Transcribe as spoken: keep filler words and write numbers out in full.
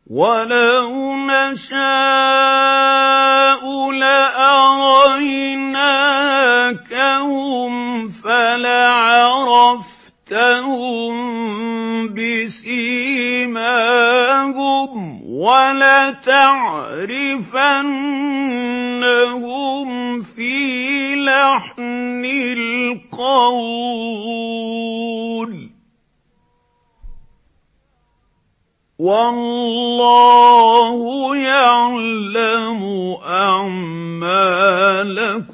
وَلَوْ نَشَاءُ لَأَرَيْنَاكَهُمْ فَلَعَرَفْتَهُم بِسِيمَاهُمْ وَلَتَعْرِفَنَّهُمْ فِي لَحْنِ الْقَوْلِ ۚ وَاللَّهُ يَعْلَمُ أَعْمَالَكُمْ